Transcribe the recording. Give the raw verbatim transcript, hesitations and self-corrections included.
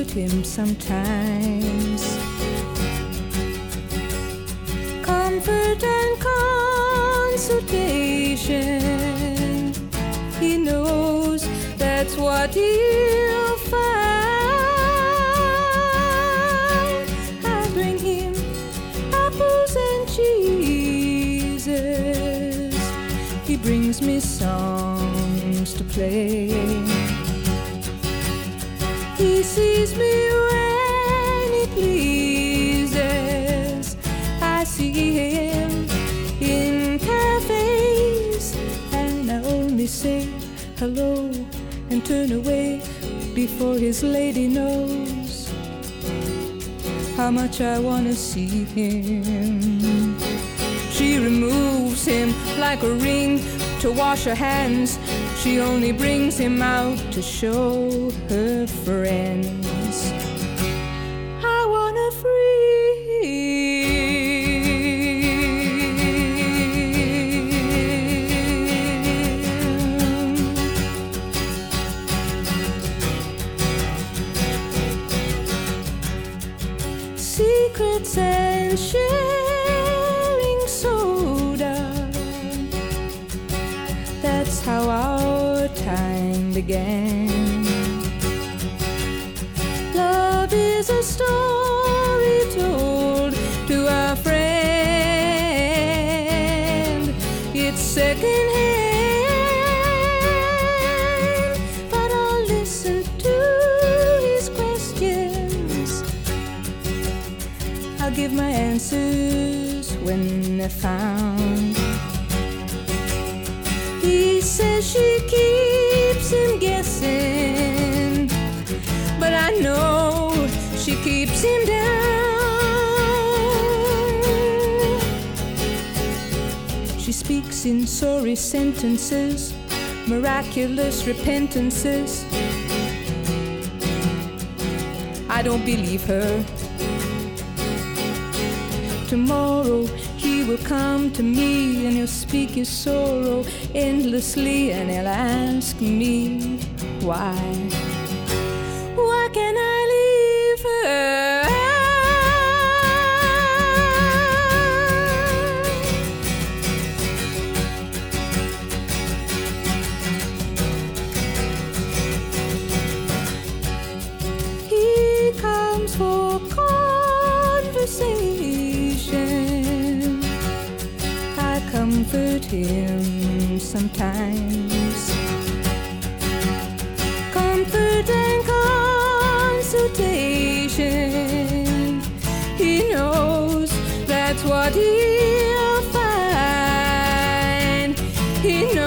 comfort him sometimes. Comfort and consultation, he knows that's what he'll find. I bring him apples and cheeses, he brings me songs to play. He sees me when he pleases, I see him in cafes, and I only say hello and turn away before his lady knows how much I want to see him. She removes him like a ring to wash her hands. She only brings him out to show her friends. I wanna free secrets and sharing soda. That's how our time began. Love is a story told to a friend. It's secondhand, but I'll listen to his questions. I'll give my answers when they're found. He says she keeps him guessing, but I know she keeps him down. She speaks in sorry sentences, miraculous repentances. I don't believe her. Tomorrow he will come to me and he'll speak his sorrow endlessly, and he'll ask me why. Why can't I leave her? He comes for conversation, I comfort him sometimes. Comfort and consultation, he knows that's what he'll find. He knows